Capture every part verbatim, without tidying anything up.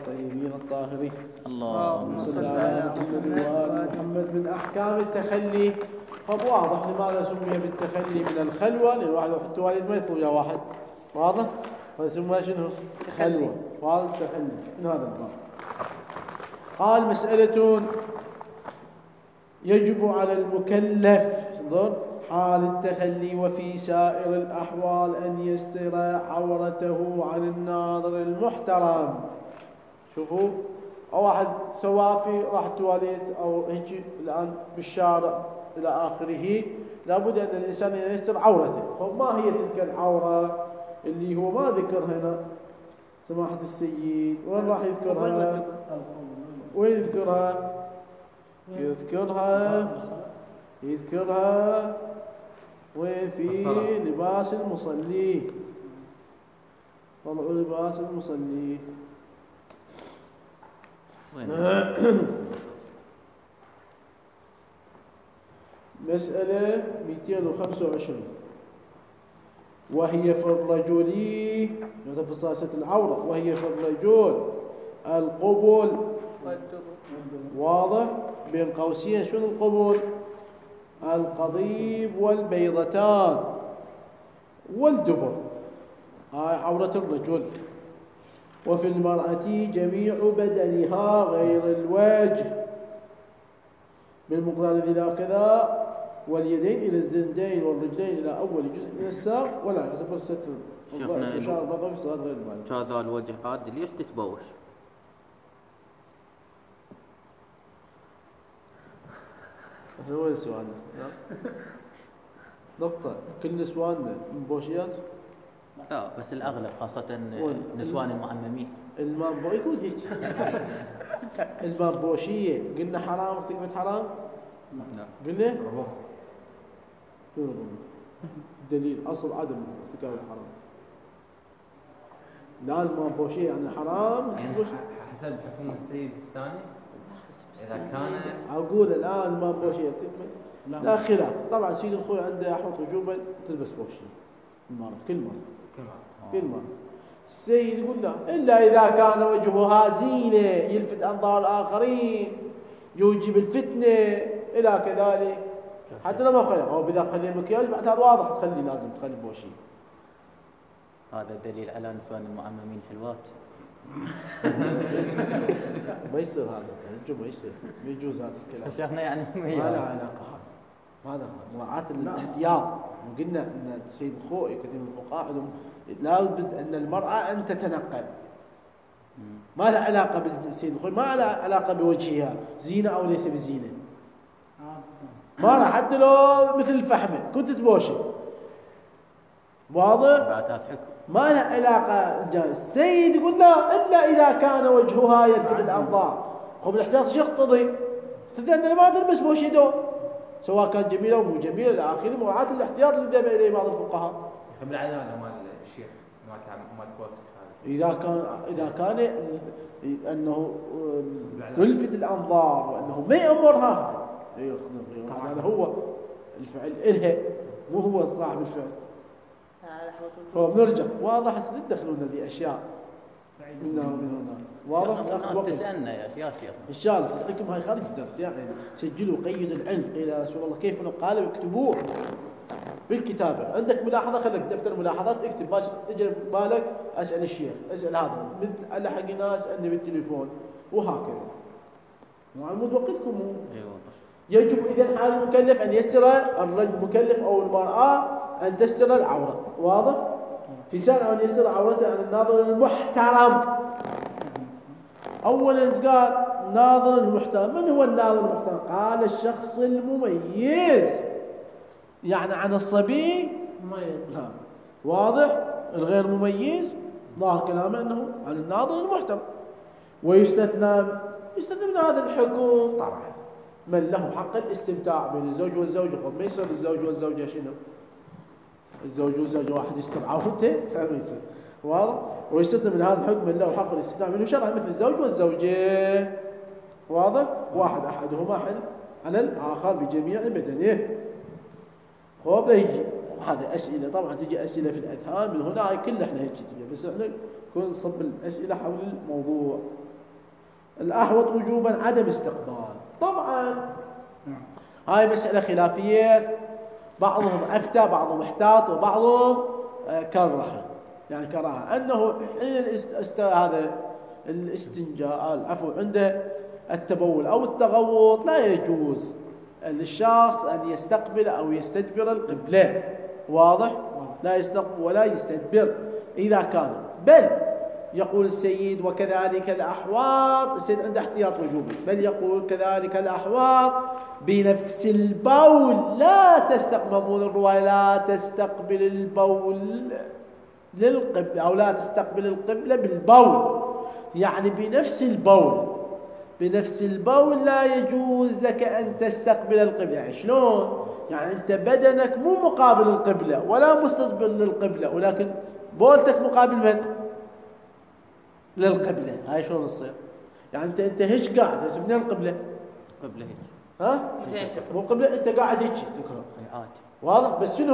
الطيبين الطاهرين. اللهم صل على محمد وآل محمد. من أحكام التخلي، خب واضح لماذا سمي بالتخلي من الخلوة، لأن الواحد يحط والد ما يطلب يا واحد، واضح؟ فسمى شنو؟ خلوة. وهذا التخلي من هذا الباب. قال مسألة يجب على المكلف انظر حال التخلي وفي سائر الأحوال أن يستر عورته عن الناظر المحترم. شوفوا، أو واحد سوافي راح تواليت أو هيك الآن بالشارع إلى آخره، لابد أن الإنسان يستر عورته. فما هي تلك العورة اللي هو ما ذكر هنا سماحة السيد؟ وين راح يذكرها؟ وين يذكرها؟ يذكرها يذكرها وين؟ في لباس المصلي. طلعوا لباس المصلي. مسألة مئتين وخمسة وعشرين، وهي في الرجل، في صلصة العورة، وهي في الرجل القبل. واضح؟ بين قوسين شنو القبل؟ القضيب والبيضتان والدبر، هاي عورة الرجل. وفي المرأة جميع بدنها غير الوجه بالمقدار ذي كذا، واليدين إلى الزندين والرجلين إلى أول جزء من الساق، ولا يعتبر ستر شعر الرقبة في صلاة غير المالك. هذا الوجه عاد ليش تتبوش؟ هذا وين سؤالنا؟ نقطة. كل نسواننا مبوشيات؟ لا بس الأغلب خاصة نسوان المعممين. المنبو يقول هيك. المنبوشية قلنا حرام، ارتكبت حرام؟ لا. قلنا؟ ربما. دليل أصل عدم ارتكاب الحرام. لا المنبوشية يعني حرام. يعني حسب حكم السيد السيستاني إذا كانت أقول الآن المنبوشية لا. لا خلاف. طبعا سيد الخوي عنده أحط وجوبا تلبس بوشية المرة كل مرة كل مرة كل مرة. السيد يقول لا، إلا إذا كان وجهها زينة يلفت أنظار الآخرين يوجب الفتنة إلى كذلك، حتى لو ما خلي أو بذا خلي المكياج بعد هذا واضح تخلي لازم تخلي بوشية. هذا دليل على نسوان المعممين حلوات. ما يصير هذا التهجم، ما يصير، ما يجوز هذا الكلام. شيخنا يعني ما له علاقة هذا. هذا مراعاة الاحتياط. وقلنا أن السيد الخوئي كثير من الفقهاء عندهم لابد أن المرأة أن تتنقب. ما له علاقة بالسيد الخوئي، ما له علاقة بوجهها زينة أو ليس بزينة. ما راح حتى لو مثل الفحمة كنت تبوشي. واضح؟ بعد هذا حكم ما له علاقة. السيد يقول لا، إلا إذا كان وجهها يلفت الأنظار. خب الاحتياط شو يقتضي؟ تقدر أن ما تلبس بوشي دو سواء كان جميلة أو مو جميلة إلى آخره. مراعاة الاحتياط اللي ذهب إليه بعض الفقهاء. خبر العدالة مال الشيخ ما ما تبوس إذا كان إذا كان أنه تلفت الأنظار وأنه ما يأمرها، هذا هو الفعل إلها، مو هو صاحب الفعل. خب نرجع. واضح ندخلونا بأشياء من هنا ومن هنا. واضح؟ الناس تسألنا يا يا شيخ إن شاء الله تسألكم هاي خارج الدرس يعني. سجلوا قيدوا العلم. قيل رسول الله كيف قال اكتبوه بالكتابة. عندك ملاحظة خليك دفتر ملاحظات اكتب. باش اجى بالك أسأل الشيخ، أسأل هذا على حق ناس أسألني بالتليفون وهكذا. وعمود وقتكم. ايوه. يجب إذن حال المكلف أن يستر الرجل المكلف أو المرأة أن تستر العورة. واضح؟ في سنة أن يستر عورته عن الناظر المحترم. أولا قال ناظر المحترم. من هو الناظر المحترم؟ قال الشخص المميز، يعني عن الصبي مميز. واضح؟ الغير مميز ظاهر كلامه أنه عن الناظر المحترم. ويستثنى يستثنى من هذا الحكم طبعا من له حق الاستمتاع بين الزوج والزوجة. خب ما يصير الزوج والزوجة شنو؟ الزوج والزوجة واحد يستر عورته ما يصير. واضح؟ ويستثنى من هذا الحكم من له حق الاستمتاع منه شرعا مثل الزوج والزوجة. واضح؟ واحد أحدهما حل على الآخر بجميع بدنه. خب لا يجي هذا أسئلة. طبعا تجي أسئلة في الأذهان من هنا. هاي كل احنا هيك تجي، بس احنا نكون نصب الأسئلة حول الموضوع. الأحوط وجوبا عدم استقبال. طبعا هاي مسألة خلافية، بعضهم أفتى بعضهم احتاط وبعضهم كره، يعني كراهة أنه حين است... هذا الاستنجاء العفو عند التبول أو التغوط لا يجوز للشخص أن يستقبل أو يستدبر القبلة. واضح؟ لا يستقبل ولا يستدبر إذا كان، بل يقول السيد وكذلك الأحواض، السيد عنده احتياط وجوبي، بل يقول كذلك الأحواض بنفس البول لا تستقبل، مضمون الرواية لا تستقبل البول للقبلة أو لا تستقبل القبلة بالبول، يعني بنفس البول، بنفس البول لا يجوز لك أن تستقبل القبلة. يعني شلون؟ يعني أنت بدنك مو مقابل القبلة ولا مستقبل للقبلة، ولكن بولتك مقابل من؟ للقبلة. هاي شلون تصير؟ يعني أنت أنت هيك قاعد، هسه منين القبلة؟ قبلة هيك. ها؟ مو قبلة، أنت قاعد هيك تقرأ. عادي. واضح؟ بس شنو؟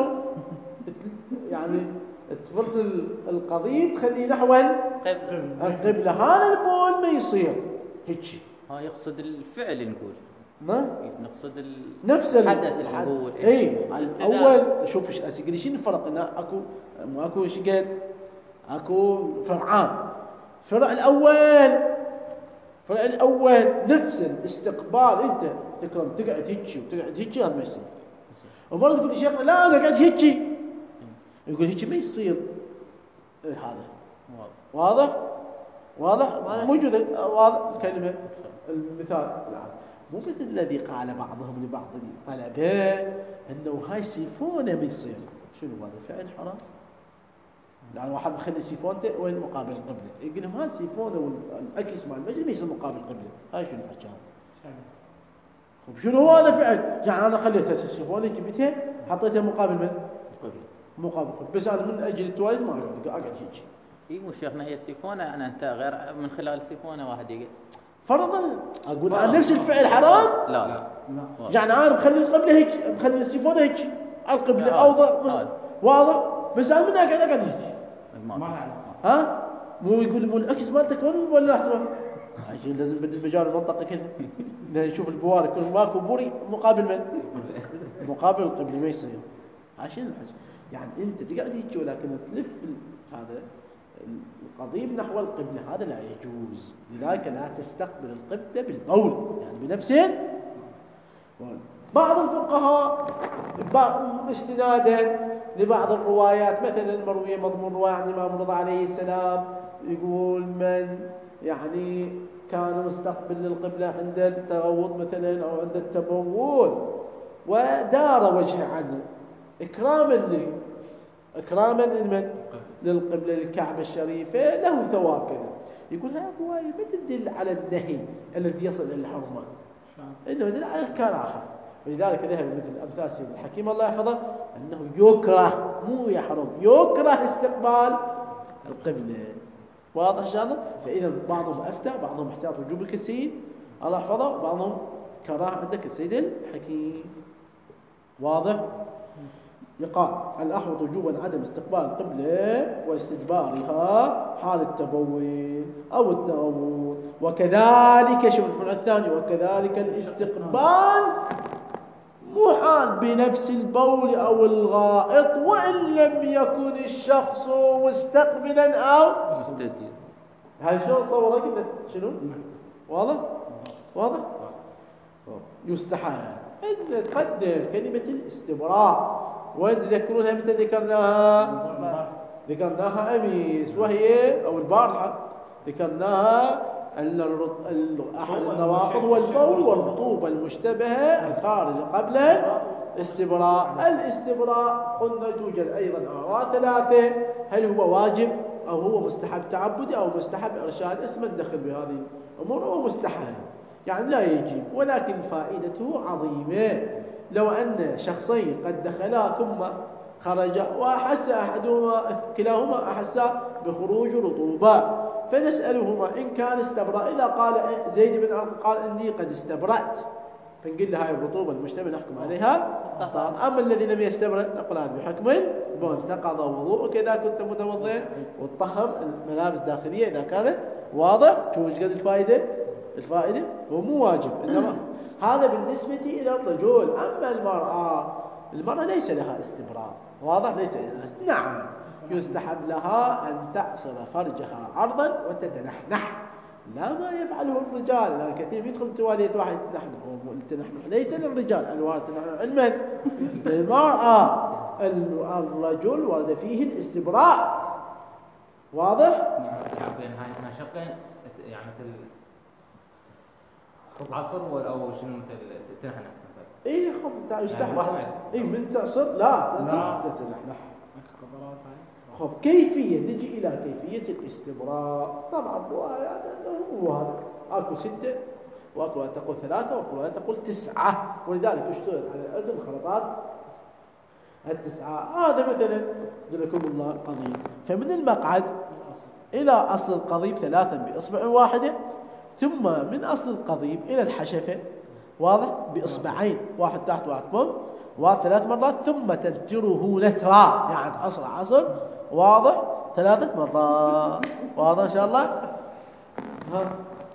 يعني تفرض القضيب تخليه نحو القبلة، هذا البول ما يصير هيك. ها يقصد الفعل نقول. ما؟ نقصد ال... نفس الحدث اللي نقول. اي اول شوف ايش اسقري شنو الفرق؟ انه اكو ماكو ايش قال؟ اكو فرعان. الفرع الاول الفرع الاول نفس الاستقبال، انت تكرم تقعد هيك وتقعد هيك هذا ما يصير. ومرة تقول لي شيخنا لا انا قاعد هيك، يقول هيك ما يصير. إيه هذا واضح؟ واضح؟ موجود واضح الكلمة المثال الآن. مو مثل الذي قال بعضهم لبعض الطلبة انه هاي سيفونه ما يصير. شنو هذا؟ فعل حرام. يعني واحد مخلي سيفونته وين مقابل القبلة، يقول لهم هذا سيفونه والعكس مال المجلس ما يصير مقابل القبلة. هاي شنو الحكي هذا؟ خب شنو هو هذا فعل؟ يعني انا خليت هسه السيفونه جبتها حطيتها مقابل من؟ القبلة. مقابل القبلة، بس انا من اجل التواليت ما اقعد اقعد هيك. اي مو شيخنا هي السيفونه، يعني انت غير من خلال السيفونه واحد يقعد. فرضا اقول عن نفس الفعل حرام؟ لا لا. يعني انا بخلي القبلة هيك، بخلي السيفونه هيك على القبلة اوضح واضح، بس انا من اقعد اقعد هيك. ما ها؟ مو يقول مو العكس مالتك وين ولا راح تروح؟ لازم بدل مجال المنطقه كلها نشوف البواري كل ماكو بوري مقابل من؟ مقابل القبلة ما يصير. عشان الحج يعني انت تقعد هيك ولكن تلف هذا القضيب نحو القبلة، هذا لا يجوز. لذلك لا تستقبل القبلة بالبول، يعني بنفسه. بعض الفقهاء استنادا لبعض الروايات، مثلا المروية مضمون رواية عن الإمام رضا عليه السلام يقول من يعني كان مستقبل للقبلة عند التغوط مثلا أو عند التبول ودار وجهه عنه إكراما لل إكراما لمن؟ للقبلة للكعبة الشريفة له ثواب كذا. يقول هاي الرواية ما تدل على النهي الذي يصل إلى الحرمة، إنما تدل على الكراهة. ولذلك ذهب مثل أمثال سيد الحكيم الله يحفظه أنه يكره مو يحرم، يكره استقبال القبلة. واضح إن شاء الله؟ فإذا بعضهم أفتى بعضهم احتاط وجوبك السيد الله يحفظه، وبعضهم كراهة عندك السيد الحكيم. واضح؟ يقال الأحوط وجوبا عدم استقبال القبلة واستدبارها حال التبول أو التغوط، وكذلك شوف الفرع الثاني وكذلك الاستقبال محال بنفس البول أو الغائط وإن لم يكن الشخص مستقبلا أو مستدير. هاي شلون صورك شنو؟ واضح؟ واضح؟ يستحال أن نقدم كلمة الاستبراء، وين تذكرونها متى ذكرناها؟ ذكرناها أمس وهي أو البارحة ذكرناها أن أحد النواقض هو البول والرطوبة المشتبهة الخارجة قبل الاستبراء. الاستبراء قلنا توجد أيضا آراء ثلاثة، هل هو واجب أو هو مستحب تعبدي أو مستحب إرشاد، اسم ندخل بهذه الأمور، أو مستحب يعني لا يجب، ولكن فائدته عظيمة. لو أن شخصين قد دخلا ثم خرجا وأحس أحدهما كلاهما أحس بخروج رطوبة، فنسألهما إن كان استبرأ، إذا قال زيد بن عمرو قال إني قد استبرأت، فنقول له هاي الرطوبة المشتبه نحكم عليها طهر. أما الذي لم يستبرأ نقول هذا بحكم انتقض وضوءك إذا كنت متوضئا، وتطهر الملابس داخلية إذا كانت. واضح؟ شوف ايش قد الفائدة. الفائدة؟ هو مو واجب، إنما هذا بالنسبة إلى الرجل. أما المرأة، المرأة ليس لها استبراء، واضح؟ ليس لها. نعم يستحب لها أن تعصر فرجها عرضا وتتنحنح، لا ما يفعله الرجال. لأن كثير يدخل توالية واحد يتنحنح، التنحنح ليس للرجال، الوارد علما للمرأة. الرجل ورد فيه الاستبراء، واضح؟ بين هاي شقين يعني مثل عصر او شنو مثل تنحنح. اي خب يستحب. يعني اي من تعصر لا تعصر تتنحنح. خب كيفية، نجي إلى كيفية الاستبراء. طبعا روايات هو هذا، أكو ستة وأكو تقول ثلاثة وأكو تقول تسعة، ولذلك اشترط على الأذن خلطات التسعة. هذا مثلا لكم الله قضيب، فمن المقعد إلى أصل القضيب ثلاثا بإصبع واحدة، ثم من أصل القضيب إلى الحشفة، واضح، بإصبعين، واحد تحت واحد فوق، وثلاث مرات، ثم تنتره نثرا، يعني عصر عصر، واضح، ثلاثة مرات، واضح إن شاء الله. ها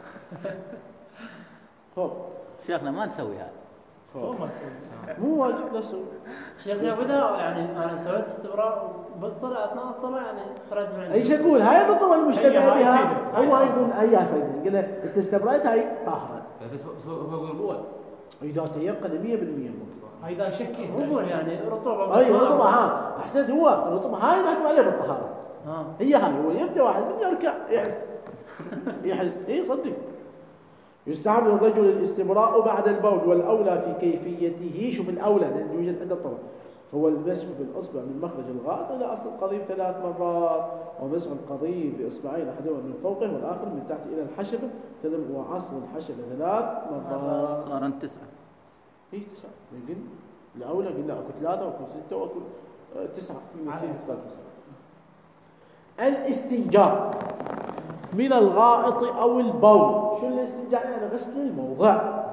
خب شيخنا ما نسوي هذا، مو واجب نسوي. شيخنا وإذا يعني أنا سويت استبراء بالصلاة أثناء الصلاة يعني خرج من عندي. ايش اقول؟ هاي الرطوبة المشتبه بها، هو يقول هي فائدة، قلنا انت استبرأت هاي طاهرة، بس هو يقول إذا تيقن مية بالمية إذا شكي هو يعني رطوبة. أي رطوبة. ها أحسنت، هو الرطوبة هاي نحكم عليها بالطهارة. ها هي هاي، هو يبدأ واحد من يركع يحس يحس إيه صدق. يستحب للرجل الاستبراء بعد البول، والأولى في كيفيته. شوف الأولى لأن يوجد عند الطبع، هو المسح بالأصبع من مخرج الغائط إلى أصل القضيب ثلاث مرات، ومسح القضيب بإصبعين أحدهما من فوقه والآخر من تحت إلى الحشفة، وعصر الحشفة ثلاث مرات. صار تسعة. إيه تسعة يمكن الأولى قلنا أكو ثلاثة وأكو ستة وأكو تسعة. الاستنجاء من الغائط أو البول. شو الاستنجاء؟ يعني غسل الموضع.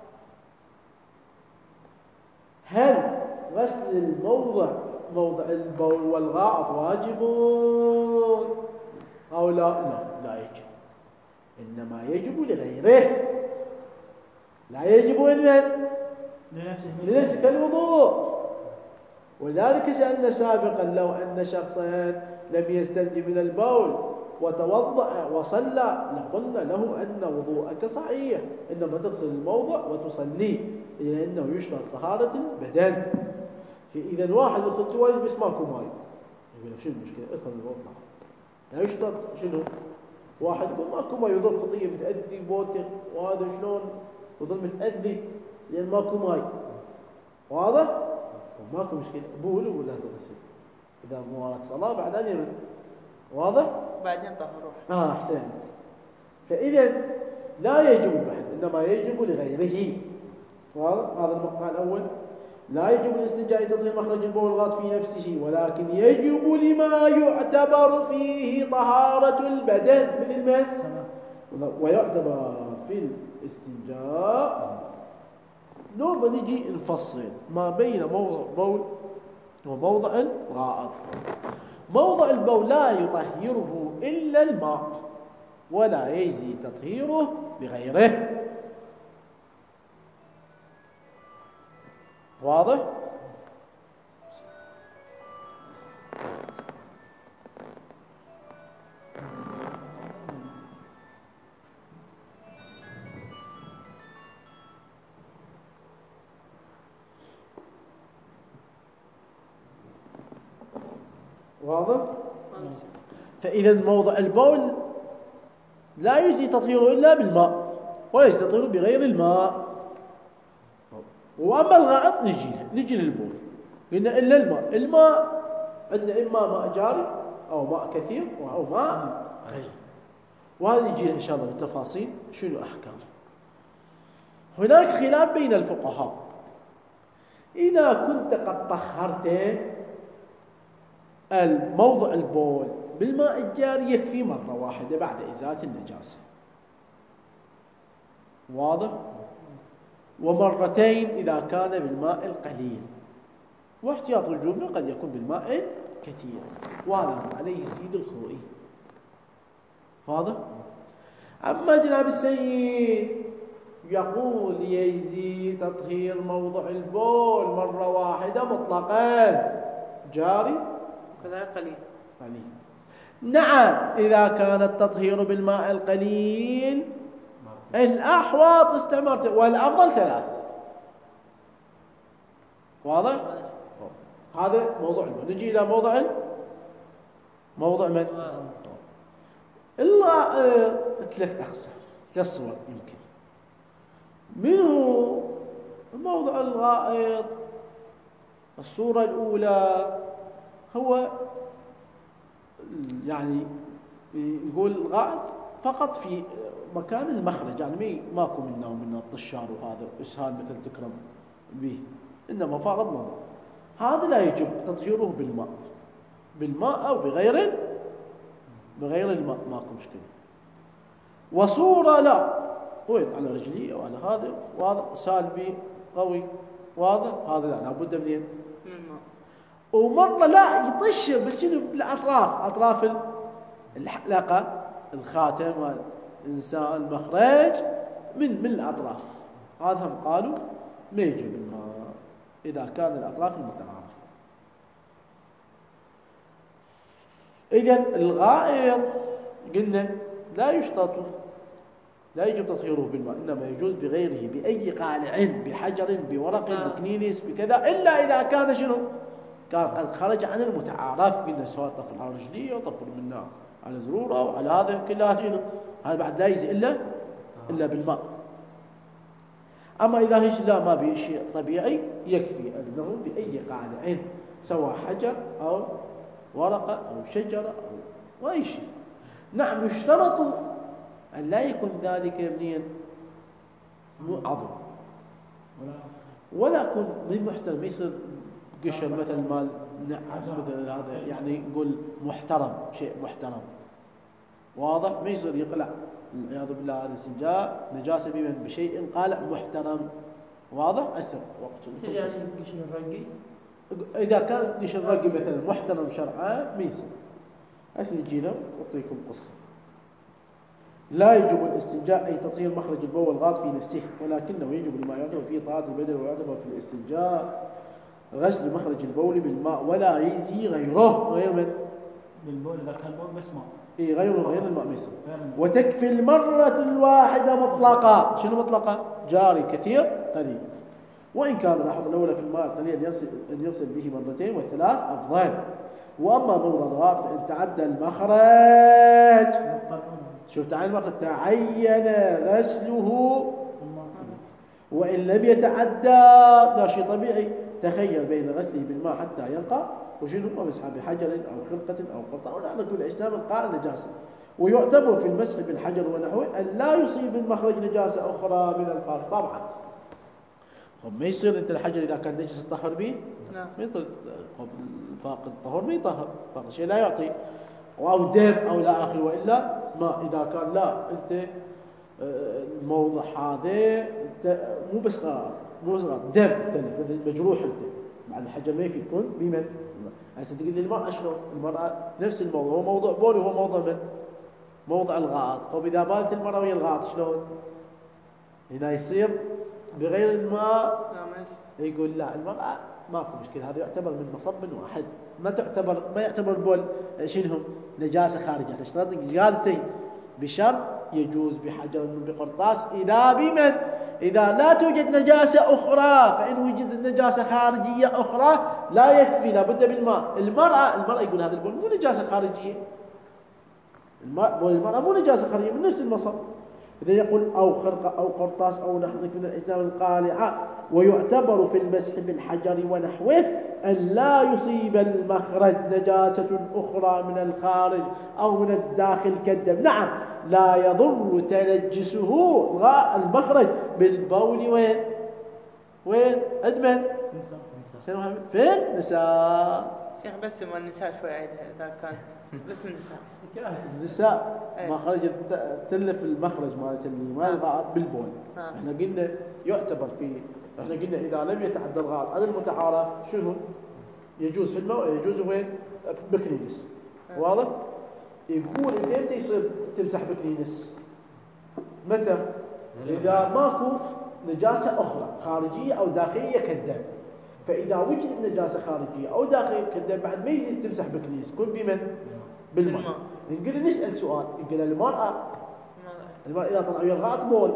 هل غسل الموضع موضع البول والغائط واجب أو لا؟ لا لا يجب، إنما يجب لغيره، لا يجب لمن؟ لنفسه كالوضوء. ولذلك سألنا سابقا لو أن شخصا لم يستنج من البول وتوضأ وصلى لقلنا له أن وضوءك صحيح، إنما تغسل الموضع وتصلي، لأنه يشترط طهارة البدن. فإذا واحد يدخل تواليت بس ماكو ماي، يقول شو المشكلة؟ ادخل واطلع. لا يشترط شنو؟ واحد يقول ماكو ماي يظل خطية متأذي بوتك، وهذا شلون يظل متأذي لأن ماكو ماي، واضح؟ ماكو مشكلة، بول ولا تغسل إذا مو وراك صلاة بعدين يمن، واضح؟ بعدين طهر روح. آه أحسنت. فإذا لا يجب البحث، إنما يجب لغيره، واضح؟ هذا المقطع الأول. لا يجب الاستنجاء تطهير مخرج البول والغائط في نفسه، ولكن يجب لما يعتبر فيه طهارة البدن من المس، ويعتبر في الاستنجاء. لو بنجي نفصل ما بين موضع البول وموضع الغائط. موضع البول لا يطهره إلا الماء، ولا يجزي تطهيره بغيره، واضح؟ واضح؟ فإذا موضع البول لا يجزي تطهيره إلا بالماء، ولا يجزي تطهيره بغير الماء. وأما الغائط نجي نجي للبول، قلنا إلا الماء. الماء عندنا إما ماء جاري أو ماء كثير أو ماء قليل، وهذا يجي إن شاء الله بالتفاصيل شنو أحكامه. هناك خلاف بين الفقهاء، إذا كنت قد طهرت الموضع البول بالماء الجاري يكفي مرة واحدة بعد إزالة النجاسة، واضح؟ ومرتين إذا كان بالماء القليل، واحتياط الجملة قد يكون بالماء الكثير، وهذا عليه سيد الخوئي، واضح؟ أما جناب السيد يقول يجزي تطهير موضع البول مرة واحدة مطلقا جاري وكذا قليل قليل. نعم إذا كان التطهير بالماء القليل الأحوط استعمال والأفضل ثلاث. واضح؟ هذا موضوع البول. نجي إلى موضع موضع من؟ إلا آه ثلاث أقسام ثلاث صور يمكن. منه موضع الغائط. الصورة الأولى هو يعني يقول الغائط فقط في مكان المخرج، يعني ماكو منه ومنه الطشار وهذا إسهال مثل تكرم به، إنما فقط موضع هذا لا يجب تطهيره بالماء بالماء أو بغير بغير الماء ماكو مشكلة. وصورة لا وين على رجلي أو على هذا واضح سالبي قوي واضح هذا لا لابد من الماء. ومرة لا يطش بس شنو بالأطراف أطراف الحلقة الخاتم والإنسان المخرج من من الأطراف هذا هم قالوا ما يجب الماء إذا كان الأطراف المتعارفة. إذن الغائط قلنا لا يشترط لا يجب تطهيره بالماء، إنما يجوز بغيره بأي قالع بحجر بورق بكنينس بكذا، إلا إذا كان شنو كان قد خرج عن المتعارف. قلنا سواء طفل على رجليه أو طفل منا على زروره أو على هذا كلها شنو هذا بعد لا يجزي إلا إلا بالماء. أما إذا هيش لا ما به شيء طبيعي يكفي أنه بأي قالع سواء حجر أو ورقة أو شجرة أو أي شيء. نعم يشترط أن لا يكون ذلك منين عظم ولا يكون من محترم يصير قشر مثل مال مثل هذا يعني نقول محترم شيء محترم واضح ما يصير يقلع والعياذ بالله هذا الاستنجاء نجاسة بمن بشيء قالع محترم واضح أسر وقت يعني قشر الرقي إذا كان قشر الرقي مثلا محترم شرعا ما يصير. هسه نجي له أعطيكم قصة. لا يجب الاستنجاء أي تطهير مخرج البول والغائط في نفسه، ولكنه يجب لما يعتبر فيه طهارة البدن ويعتبر في الاستنجاء غسل مخرج البول بالماء ولا يجزي غيره. غير من؟ بالبول إذا كان البول بس ماء. إيه غيره غير الماء ما يصير. وتكفي المرة الواحدة مطلقة. شنو مطلقة؟ جاري كثير قليل. وإن كان لاحظ الأولى في الماء قليل يغسل أن يغسل به مرتين والثلاث أفضل. وأما موضع الغائط فإن تعدى المخرج شوف تعين المخرج تعين غسله وإن لم يتعدى لا شيء طبيعي تخير بين غسله بالماء حتى ينقى وشنو ومسح بحجر أو خرقة أو قطع ونحن كل إسلام القائل نجاسة. ويعتبر في المسح بالحجر ونحوه أن لا يصيب المخرج نجاسة أخرى من الخارج. طبعا ما يصير أنت الحجر إذا كان نجس تطهر به نعم ما يطهر فاقد الطهور ما يطهر فاقد شيء لا يعطي أو دم أو لا آخر وإلا ما إذا كان لا أنت الموضع هذا مو بس غائط مو بس غائط دم تلف مجروح أنت بعد الحجر ما يفيد يكون بمن هسه تقول لي المرأة شلون؟ المرأة نفس الموضوع هو موضوع بول وهو موضوع من؟ موضع الغائط. طب إذا بالت المرأة ويا الغائط شلون؟ هنا يصير بغير الماء يقول لا المرأة ماكو مشكلة هذا يعتبر من مصب واحد ما تعتبر ما يعتبر البول شنو نجاسة خارجة. تشترط جالسة بشرط يجوز بحجر بقرطاس إذا بمن إذا لا توجد نجاسة أخرى. فإن وجدت نجاسة خارجية أخرى لا يكفي لابد بالماء. المرأة المرأة يقول هذا البول مو نجاسة خارجية المرأة مو نجاسة خارجية من نفس المصب. إذا يقول أو خرقة أو قرطاس أو نحو من الإسلام القالعة. ويعتبر في المسح بالحجر ونحوه أن لا يصيب المخرج نجاسة أخرى من الخارج أو من الداخل كالدم. نعم لا يضر تنجسه المخرج بالبول وين وين أدمن فين نساء شيخ بس ما النساء شوي عيدها إذا كان بس النساء النساء مخرج تلف المخرج مالت اللي ما الغائط بالبول. احنا قلنا يعتبر في احنا قلنا اذا لم يتعدى الغائط عن المتعارف شنو يجوز في الماء يجوز وين بكنينس. واضح؟ يقول انت امتى يصير تمسح بكنينس متى؟ إذا ماكو نجاسة أخرى خارجية أو داخلية كالدم. فإذا وجدت نجاسة خارجية أو داخلية كالدم بعد ما يزيد تمسح بكنيس كل بمن؟ بالماء. نقدر نسأل سؤال، نقول المرأة المرأة إذا طلع ويا الغائط بول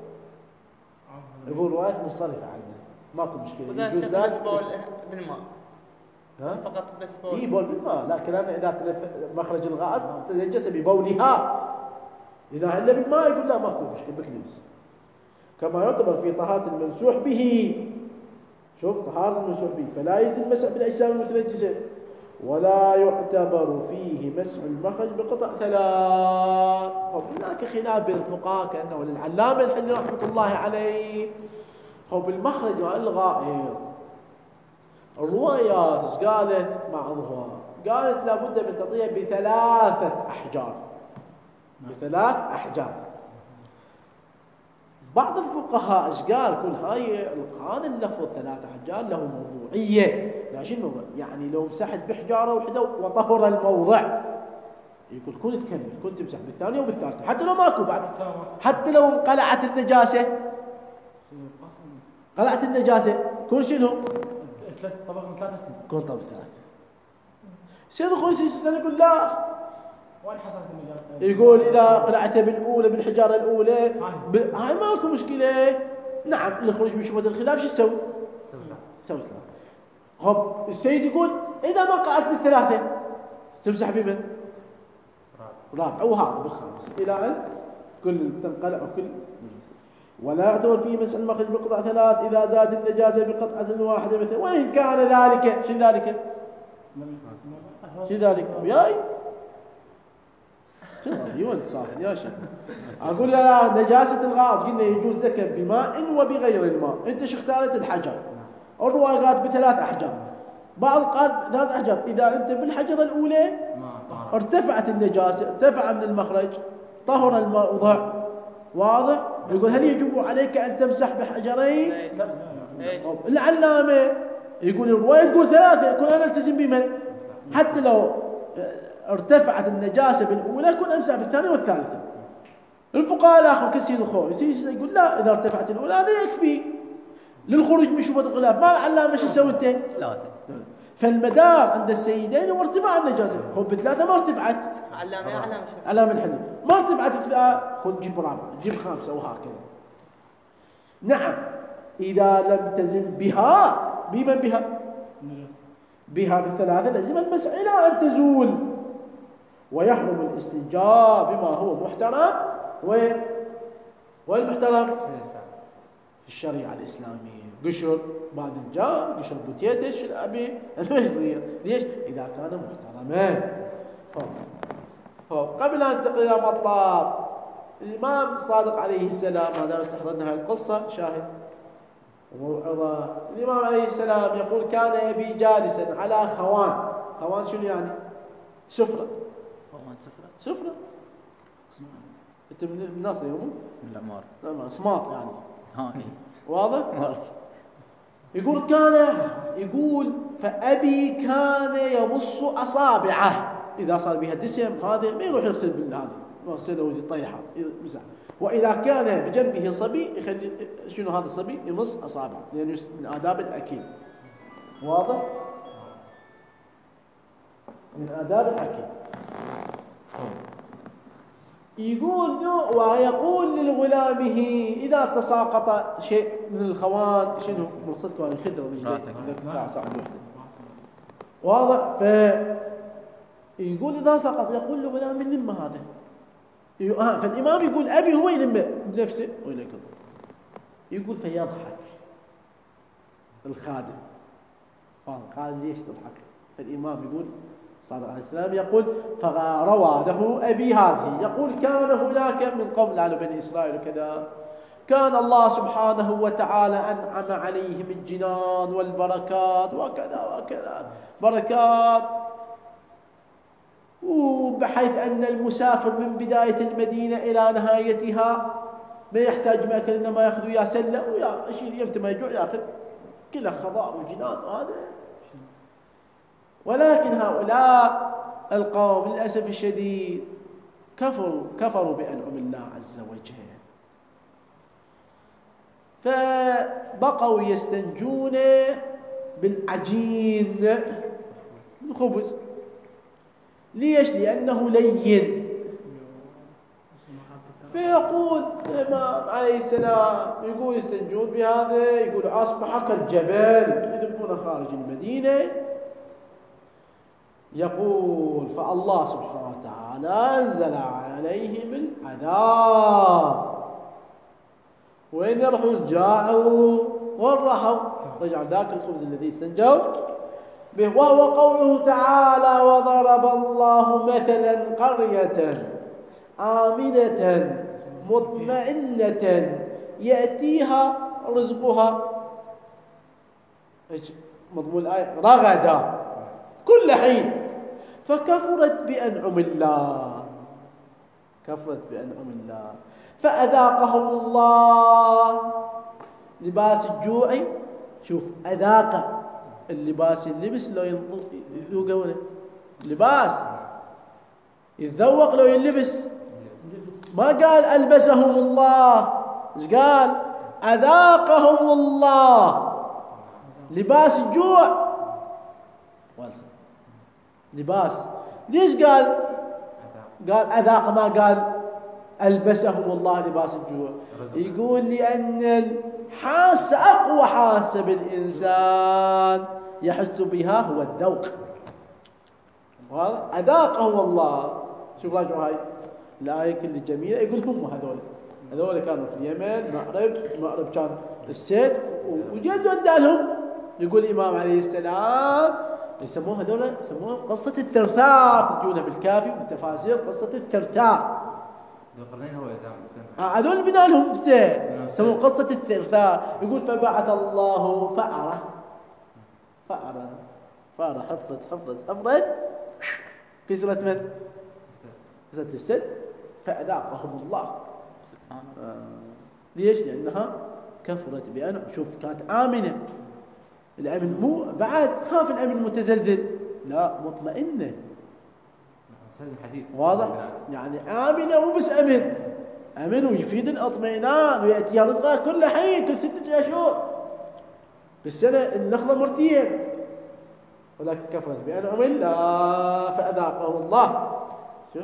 يقول روايات منصرفة عنه ماكو مشكلة يجوز بس بول بالماء ها؟ فقط بس بول إيه بول بالماء، لكن أنا إذا تلف مخرج الغائط تنجس ببولها إذا إلا بالماء يقول لا ماكو مشكلة بكنيس. كما يعتبر في طهارة الممسوح به، شوف طهارة الممسوح به فلا يجوز المسح بالأجسام المتنجسة، ولا يعتبر فيه مسح المخرج بقطع ثلاث. هناك خلاف بين الفقهاء كأنه للعلامة الحجري رحمة الله عليه. هو بالمخرج مع الغائط الروايات ايش قالت؟ بعضها قالت لابد من تغطية بثلاثة أحجار، بثلاث أحجار. بعض الفقهاء ايش قال؟ كل هاي هذا اللفظ ثلاثة أحجار له موضوعية. لا شنو الموضوع؟ يعني لو مسحت بحجارة واحدة وطهر الموضع يقول كن تكمل، كن تمسح بالثانية وبالثالثة حتى لو ماكو بعد، حتى لو قلعت النجاسة قلعت النجاسة كل شنو؟ طبق من ثلاثة كن طبق ثلاثة. سيد أخوي السنة يقول لا وين حصلت النجاسة؟ يقول إذا قلعتها بالأولى بالحجارة الأولى ب... هاي ماكو مشكلة. نعم للخروج من شبهة الخلاف شو تسوي؟ سوي ثلاثة. خب السيد يقول إذا ما قلعت بالثلاثة تمسح بمن؟ رابع وهذا بالخامس إلى أن كل تنقلع وكل. ولا يعتبر فيه مسح المخرج بقطع ثلاث إذا زادت النجاسة بقطعة واحدة مثل وإن كان ذلك شو ذلك؟ شو ذلك؟ وياي؟ شو هذا وين صافي يا شيخ؟ أقول لا نجاسة الغائط قلنا يجوز لك بماء وبغير الماء، أنت شو اختارت؟ الحجر. الرواية قالت بثلاث أحجار، بعض قال ثلاث أحجار. إذا أنت بالحجرة الأولى ارتفعت النجاسة ارتفع من المخرج طهر الموضع واضح. يقول هل يجب عليك أن تمسح بحجرين؟ العلامة يقول الرواية تقول ثلاثة، يقول أنا التزم بمن؟ حتى لو ارتفعت النجاسة بالأولى كن أمسح بالثانية والثالثة. الفقهاء الآخر كسيد الخوي يقول لا إذا ارتفعت الأولى هذا يكفي للخروج من شبهة الخلاف. ما العلامة شو سوى انت؟ ثلاثة. فالمدار عند السيدين هو ارتفاع النجاسة. خذ بثلاثة ما ارتفعت. علامة علامة شوف. علامة الحل ما ارتفعت ثلاثة خذ جيب رابعة جيب خامسة وهكذا. نعم إذا لم تزل بها بمن بها؟ بها بالثلاثة لازم المسح إلى أن تزول. ويحرم الاستنجاء بما هو محترم وين؟ وين محترم؟ في الشريعة الإسلامية. قشر باذنجان قشر بوتيتش الأبي هذا ما يصير. ليش؟ إذا كان محترما. قبل أن ننتقل إلى مطلب الإمام صادق عليه السلام، هذا استحضرنا هذه القصة شاهد وموعظة. الإمام عليه السلام يقول كان يبي جالسا على خوان. خوان شنو يعني؟ سفرة. خوان سفرة؟ سفرة أنت من الناس اليوم؟ من العمار. لا صماط يعني. ها إيه. واضح؟ يقول كان يقول فأبي كان يمص أصابعه إذا صار بها دسم هذا ما يروح يغسل بالهذا يغسله ويطيحه يمسح. وإذا كان بجنبه صبي يخلي شنو هذا الصبي يمص أصابعه لأنه من آداب الأكل. واضح؟ من آداب الأكل. يقول ويقول لغلامه إذا تساقط شيء من الخوان شنو مقصدكم عن الخدر رجليك ساعة ساعة واحدة. واضح؟ فيقول إذا سقط يقول لغلامه لم هذا. آه فالإمام يقول أبي هو يلم بنفسه وإليك يقول فيضحك الخادم. قال ليش تضحك؟ فالإمام يقول صادق عليه السلام يقول فروى له أبي هذه يقول كان هناك من قوم لعل بني إسرائيل وكذا كان الله سبحانه وتعالى أنعم عليهم الجنان والبركات وكذا وكذا بركات، وبحيث أن المسافر من بداية المدينة إلى نهايتها ما يحتاج مأكل إنما يأخذ ويا سلة ويا شيء يمتى ما يجوع يأخذ كله خضار وجنان وهذا. ولكن هؤلاء القوم للأسف الشديد كفروا كفروا بأنعم الله عز وجل. فبقوا يستنجون بالعجين الخبز. ليش؟ لأنه لين. فيقول الإمام عليه السلام يقول يستنجون بهذا، يقول أصبح كالجبل يذبونه خارج المدينة. يقول فالله سبحانه وتعالى أنزل عليهم العذاب. وين يروحون؟ جاءوا وين راحوا؟ رجعوا ذاك الخبز الذي استنجوا به. وهو قوله تعالى وضرب الله مثلا قرية آمنة مطمئنة يأتيها رزقها، ايش مضمون الآية؟ رغدا كل حين فكفرت بأنعم الله، كفرت بأنعم الله فأذاقهم الله لباس الجوع. شوف أذاق اللباس، اللبس لو يذوقونه لباس، يتذوق لو يلبس. ما قال ألبسهم الله، ايش قال؟ أذاقهم الله لباس الجوع. لباس ليش قال؟ قال أذاق، ما قال ألبسهم الله لباس الجوع. يقول لأن الحاسة أقوى حاسة بالإنسان يحس بها هو الذوق. وهذا أذاقهم الله. شوف راجعوا هاي الآية كل جميلة. يقول هم هذول هذول كانوا في اليمن، مأرب مأرب كان السيف وجد ودالهم. يقول الإمام عليه السلام يسموه هذول يسموه قصة الثرثار، تجونها بالكافي بالتفاسير قصة الثرثار. هو آه هذول بنا لهم سيف يسموه قصة الثرثار. يقول فبعث الله فأرة فأرة فأرة حفظت حفظت حفظت في سورة من؟ سورة السد. فأذاقهم الله. آه. ليش؟ لأنها كفرت بأنعم. شوف كانت آمنة، الأمن مو بعد خاف الأمن متزلزل، لا مطمئنة. واضح؟ يعني آمنة مو بس أمن، أمن ويفيد الاطمئنان ويأتيها رزقها كل حين كل ستة أشهر بالسنة. النخلة مرتين، ولكن كفرت بأنعم الله فأذاقه الله. شوف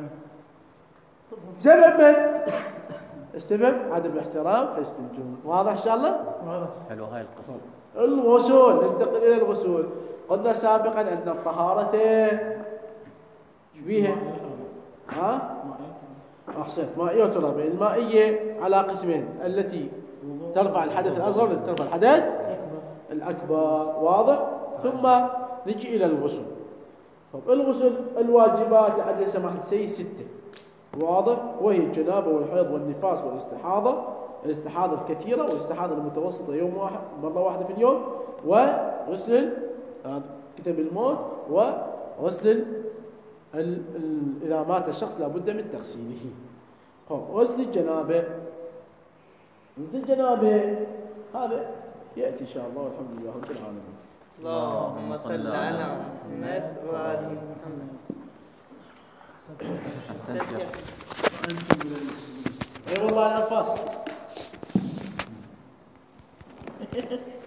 سبب من؟ السبب عدم الاحترام فيستنجون. واضح إن شاء الله؟ واضح. حلو هاي القصة. الغسول، ننتقل إلى الغسول. قلنا سابقا أن الطهارة شبيهة ها؟ أحسنت، مائية وترابية. المائية على قسمين، التي ترفع الحدث الأصغر والتي ترفع الحدث الأكبر. واضح؟ ثم نجي إلى الغسل. طب الغسل الواجبات عدد سماحة السيد ستة. واضح؟ وهي الجنابة والحيض والنفاس والاستحاضة، الاستحاضة الكثيرة والاستحاضة المتوسطة يوم واحد مرة واحدة في اليوم، وغسل كتاب الموت، وغسل ال ال إذا مات الشخص لابد من تغسيله. غسل الجنابة، غسل الجنابة هذا يأتي إن شاء الله والحمد لله رب العالمين. اللهم صل على محمد وآل محمد. أحسنت. أي والله الأنفاس.